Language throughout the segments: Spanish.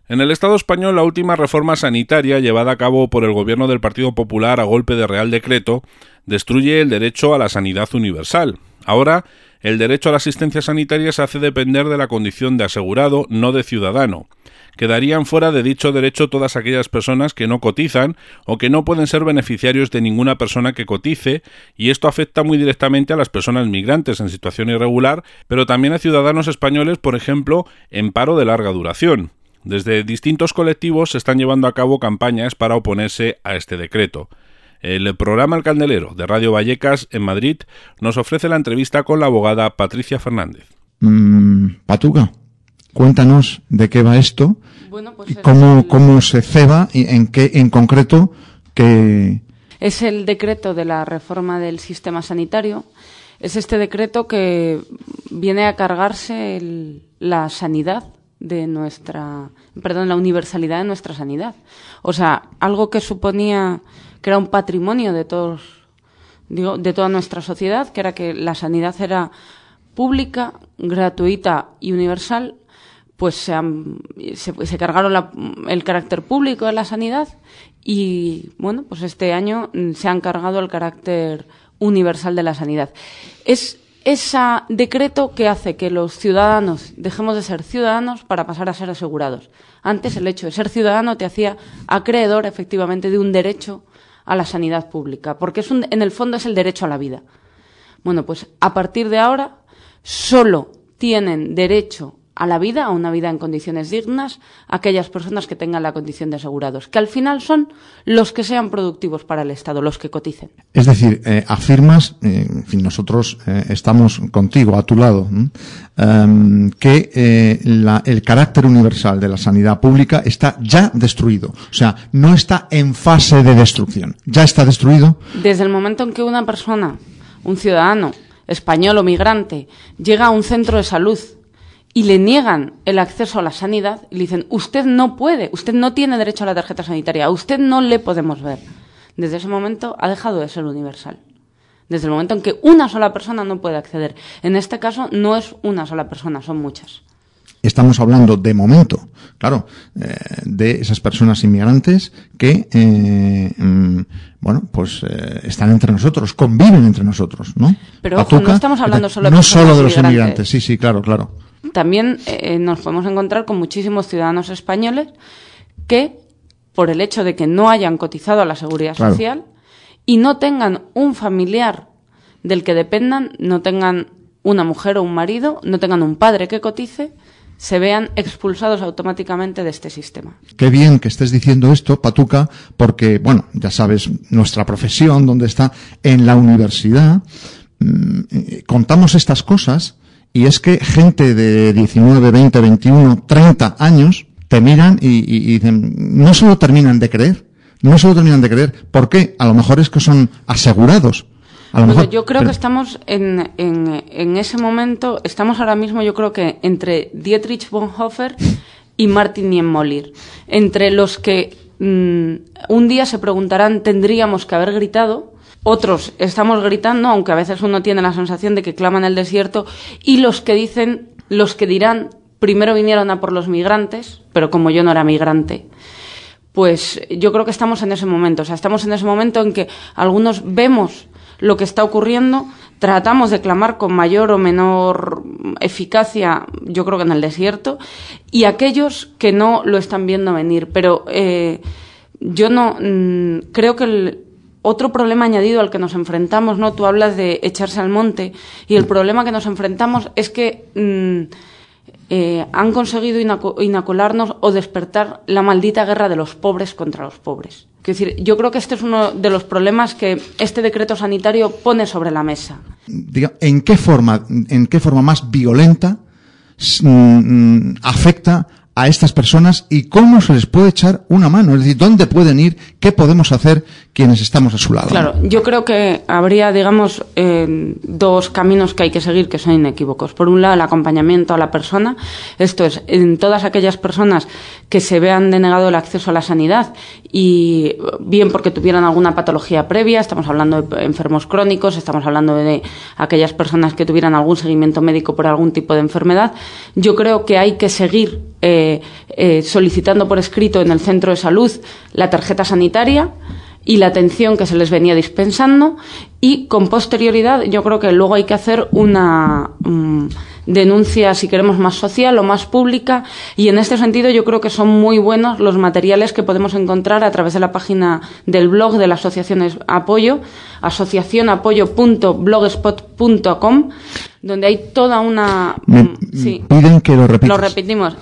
En el Estado español, la última reforma sanitaria llevada a cabo por el gobierno del Partido Popular a golpe de Real Decreto destruye el derecho a la sanidad universal. Ahora, el derecho a la asistencia sanitaria se hace depender de la condición de asegurado, no de ciudadano. Quedarían fuera de dicho derecho todas aquellas personas que no cotizan o que no pueden ser beneficiarios de ninguna persona que cotice, y esto afecta muy directamente a las personas migrantes en situación irregular, pero también a ciudadanos españoles, por ejemplo, en paro de larga duración. Desde distintos colectivos se están llevando a cabo campañas para oponerse a este decreto. El programa El Candelero de Radio Vallecas en Madrid nos ofrece la entrevista con la abogada Patricia Fernández. Patuca, cuéntanos de qué va esto, pues y cómo se ceba y en concreto que... Es el decreto de la reforma del sistema sanitario. Es este decreto que viene a cargarse la sanidad de la universalidad de nuestra sanidad. O sea, algo que suponía que era un patrimonio de toda nuestra sociedad, que era que la sanidad era pública, gratuita y universal, pues se cargaron el carácter público de la sanidad y, pues este año se han cargado el carácter universal de la sanidad. Es ese decreto que hace que los ciudadanos dejemos de ser ciudadanos para pasar a ser asegurados. Antes el hecho de ser ciudadano te hacía acreedor efectivamente de un derecho a la sanidad pública, porque en el fondo es el derecho a la vida. Pues a partir de ahora solo tienen derecho a la vida, a una vida en condiciones dignas, aquellas personas que tengan la condición de asegurados, que al final son los que sean productivos para el Estado, los que coticen. Es decir, afirmas, nosotros estamos contigo, a tu lado, que el carácter universal de la sanidad pública está ya destruido. O sea, no está en fase de destrucción. ¿Ya está destruido? Desde el momento en que una persona, un ciudadano, español o migrante, llega a un centro de salud y le niegan el acceso a la sanidad y le dicen, usted no puede, usted no tiene derecho a la tarjeta sanitaria, a usted no le podemos ver. Desde ese momento ha dejado de ser universal. Desde el momento en que una sola persona no puede acceder. En este caso no es una sola persona, son muchas. Estamos hablando de momento, claro, de esas personas inmigrantes que, están entre nosotros, conviven entre nosotros, ¿no? Pero ojo, no estamos hablando solo de no personas solo de los inmigrantes. inmigrantes, sí, claro. También nos podemos encontrar con muchísimos ciudadanos españoles que, por el hecho de que no hayan cotizado a la Seguridad Social y no tengan un familiar del que dependan, no tengan una mujer o un marido, no tengan un padre que cotice, se vean expulsados automáticamente de este sistema. Qué bien que estés diciendo esto, Patuca, porque, ya sabes, nuestra profesión, donde está en la universidad, contamos estas cosas. Y es que gente de 19, 20, 21, 30 años te miran y dicen, no se lo terminan de creer. ¿Por qué? A lo mejor es que son asegurados. Yo creo que estamos en ese momento, estamos ahora mismo, yo creo que entre Dietrich Bonhoeffer y Martin Niemöller, entre los que un día se preguntarán, ¿tendríamos que haber gritado? Otros estamos gritando, aunque a veces uno tiene la sensación de que claman el desierto, y los que dirán, primero vinieron a por los migrantes, pero como yo no era migrante, pues yo creo que estamos en ese momento. O sea, estamos en ese momento en que algunos vemos lo que está ocurriendo, tratamos de clamar con mayor o menor eficacia, yo creo que en el desierto, y aquellos que no lo están viendo venir. Pero yo no creo que otro problema añadido al que nos enfrentamos, ¿no? Tú hablas de echarse al monte, y el problema que nos enfrentamos es que han conseguido inocularnos o despertar la maldita guerra de los pobres contra los pobres. Es decir, yo creo que este es uno de los problemas que este decreto sanitario pone sobre la mesa. ¿En qué forma más violenta afecta a estas personas y cómo se les puede echar una mano? Es decir, ¿dónde pueden ir? ¿Qué podemos hacer quienes estamos a su lado? Claro, yo creo que habría, dos caminos que hay que seguir que son inequívocos. Por un lado, el acompañamiento a la persona. Esto es, en todas aquellas personas que se vean denegado el acceso a la sanidad, y bien porque tuvieran alguna patología previa, estamos hablando de enfermos crónicos, estamos hablando de aquellas personas que tuvieran algún seguimiento médico por algún tipo de enfermedad. Yo creo que hay que seguir solicitando por escrito en el centro de salud la tarjeta sanitaria y la atención que se les venía dispensando, y con posterioridad yo creo que luego hay que hacer una denuncia, si queremos, más social o más pública, y en este sentido yo creo que son muy buenos los materiales que podemos encontrar a través de la página del blog de la Asociación Apoyo, asociacionapoyo.blogspot.com, donde hay toda una... Piden que lo repitas. Lo repetimos,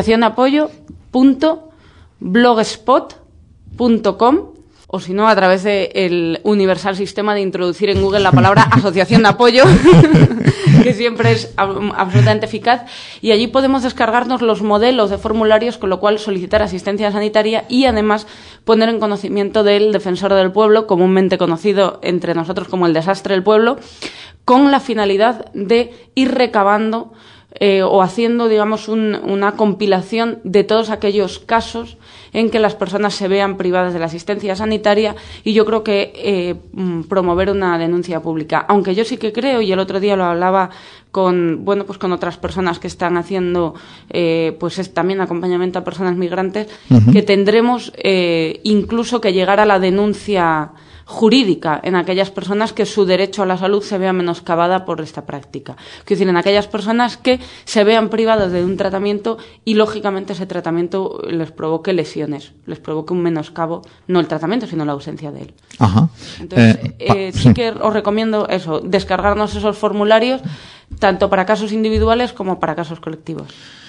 asociacionapoyo.blogspot.com, o si no, a través del universal sistema de introducir en Google la palabra Asociación de Apoyo, que siempre es absolutamente eficaz, y allí podemos descargarnos los modelos de formularios, con lo cual solicitar asistencia sanitaria y además poner en conocimiento del defensor del pueblo, comúnmente conocido entre nosotros como el desastre del pueblo, con la finalidad de ir recabando o haciendo, digamos, una compilación de todos aquellos casos en que las personas se vean privadas de la asistencia sanitaria, y yo creo que promover una denuncia pública. Aunque yo sí que creo, y el otro día lo hablaba con otras personas que están haciendo también acompañamiento a personas migrantes, que tendremos incluso que llegar a la denuncia jurídica en aquellas personas que su derecho a la salud se vea menoscabada por esta práctica. Es decir, en aquellas personas que se vean privadas de un tratamiento y, lógicamente, ese tratamiento les provoque lesiones, les provoque un menoscabo, no el tratamiento, sino la ausencia de él. Ajá. Entonces, sí que os recomiendo eso, descargarnos esos formularios, tanto para casos individuales como para casos colectivos.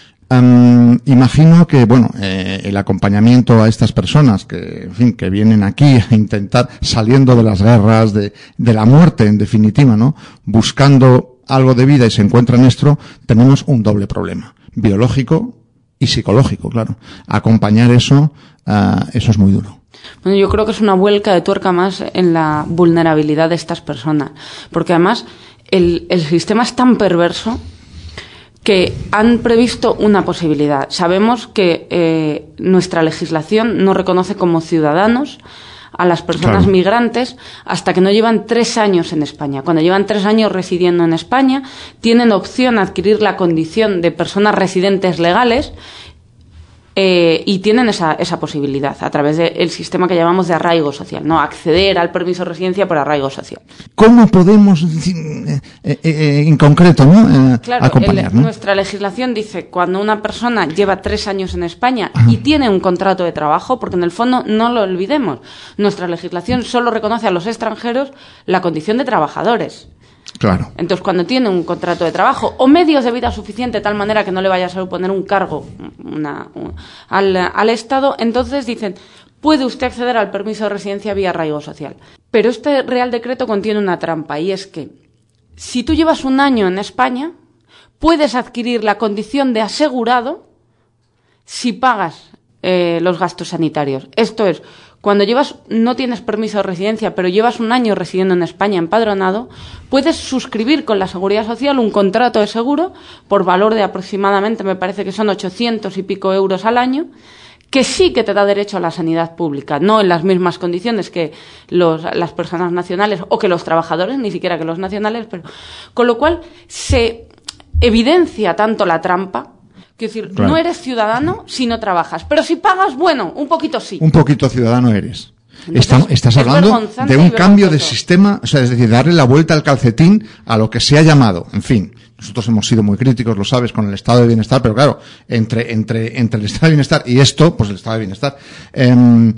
Imagino que, el acompañamiento a estas personas que vienen aquí a intentar, saliendo de las guerras, de la muerte, en definitiva, ¿no? Buscando algo de vida, y se encuentran esto, tenemos un doble problema, biológico y psicológico, claro. Acompañar eso es muy duro. Bueno, yo creo que es una vuelta de tuerca más en la vulnerabilidad de estas personas, porque además el sistema es tan perverso que han previsto una posibilidad. Sabemos que nuestra legislación no reconoce como ciudadanos a las personas migrantes hasta que no llevan 3 años en España. Cuando llevan 3 años residiendo en España, tienen opción a adquirir la condición de personas residentes legales, y tienen esa posibilidad a través del sistema que llamamos de arraigo social, ¿no? Acceder al permiso de residencia por arraigo social. ¿Cómo podemos, en concreto, acompañar? Nuestra legislación dice cuando una persona lleva 3 años en España y tiene un contrato de trabajo, porque en el fondo, no lo olvidemos, nuestra legislación solo reconoce a los extranjeros la condición de trabajadores. Claro. Entonces, cuando tiene un contrato de trabajo o medios de vida suficiente, de tal manera que no le vaya a suponer un cargo al Estado, entonces dicen, puede usted acceder al permiso de residencia vía arraigo social. Pero este Real Decreto contiene una trampa, y es que si tú llevas 1 año en España, puedes adquirir la condición de asegurado si pagas los gastos sanitarios. Esto es, cuando no tienes permiso de residencia, pero llevas 1 año residiendo en España empadronado, puedes suscribir con la Seguridad Social un contrato de seguro por valor de aproximadamente, me parece que son 800 y pico euros al año, que sí que te da derecho a la sanidad pública, no en las mismas condiciones que las personas nacionales o que los trabajadores, ni siquiera que los nacionales, pero con lo cual se evidencia tanto la trampa. Quiero decir, no eres ciudadano si no trabajas, pero si pagas, un poquito sí. Un poquito ciudadano eres. Entonces, estás hablando de un cambio de sistema, o sea, es decir, darle la vuelta al calcetín a lo que se ha llamado, en fin. Nosotros hemos sido muy críticos, lo sabes, con el estado de bienestar, pero claro, entre el estado de bienestar y esto, pues el estado de bienestar. En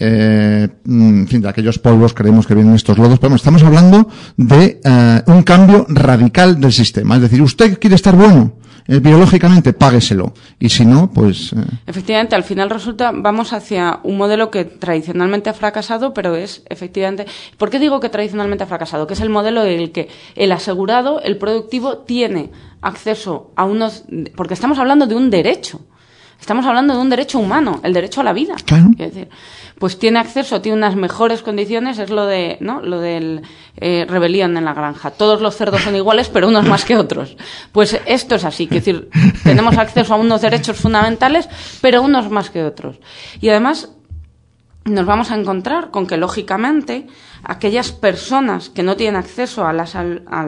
fin, de aquellos polvos creemos que vienen estos lodos, pero estamos hablando de un cambio radical del sistema. Es decir, usted quiere estar bueno, biológicamente, págueselo. Y si no, pues... Efectivamente, al final vamos hacia un modelo que tradicionalmente ha fracasado, pero es, efectivamente... ¿Por qué digo que tradicionalmente ha fracasado? Que es el modelo en el que el asegurado, el productivo, tiene acceso a unos... Porque estamos hablando de un derecho. Estamos hablando de un derecho humano, el derecho a la vida. Claro. Es decir, pues tiene unas mejores condiciones, es lo del rebelión en la granja. Todos los cerdos son iguales, pero unos más que otros. Pues esto es así, es decir, tenemos acceso a unos derechos fundamentales, pero unos más que otros. Y además nos vamos a encontrar con que, lógicamente, aquellas personas que no tienen acceso a la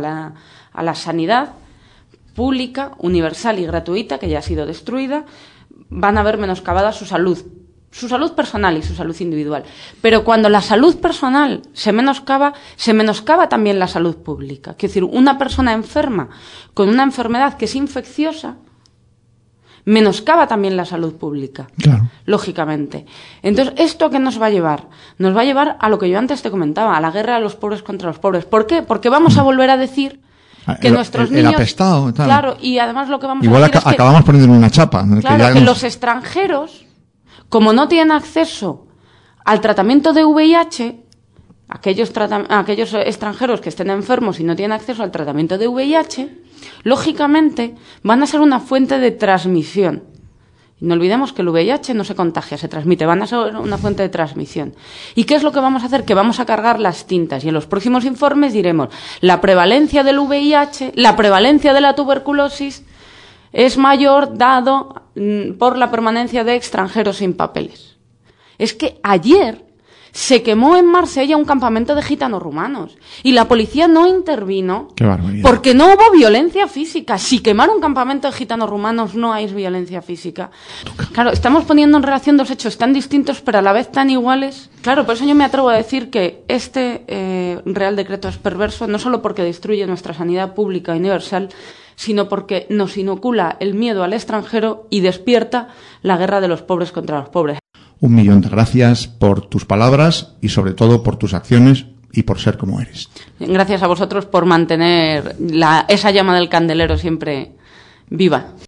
sanidad pública, universal y gratuita, que ya ha sido destruida, van a ver menoscabada su salud personal y su salud individual. Pero cuando la salud personal se menoscaba también la salud pública. Quiero decir, una persona enferma con una enfermedad que es infecciosa menoscaba también la salud pública, claro, lógicamente. Entonces, ¿esto a qué nos va a llevar? Nos va a llevar a lo que yo antes te comentaba, a la guerra de los pobres contra los pobres. ¿Por qué? Porque vamos a volver a decir que nuestros niños... El apestado, tal. Claro, y además lo que vamos igual a decir es que... acabamos poniendo una chapa. Claro, que los extranjeros, como no tienen acceso al tratamiento de VIH, aquellos extranjeros que estén enfermos y no tienen acceso al tratamiento de VIH, lógicamente van a ser una fuente de transmisión. Y no olvidemos que el VIH no se contagia, se transmite, van a ser una fuente de transmisión. ¿Y qué es lo que vamos a hacer? Que vamos a cargar las tintas y en los próximos informes diremos la prevalencia del VIH, la prevalencia de la tuberculosis es mayor dado por la permanencia de extranjeros sin papeles. Es que ayer se quemó en Marsella un campamento de gitanos rumanos y la policía no intervino. ¡Qué barbaridad! Porque no hubo violencia física. Si quemar un campamento de gitanos rumanos no hay violencia física. Claro, estamos poniendo en relación dos hechos tan distintos pero a la vez tan iguales. Claro, por eso yo me atrevo a decir que este Real Decreto es perverso, no solo porque destruye nuestra sanidad pública universal, sino porque nos inocula el miedo al extranjero y despierta la guerra de los pobres contra los pobres. 1.000.000 de gracias por tus palabras y sobre todo por tus acciones y por ser como eres. Gracias a vosotros por mantener esa llama del candelero siempre viva.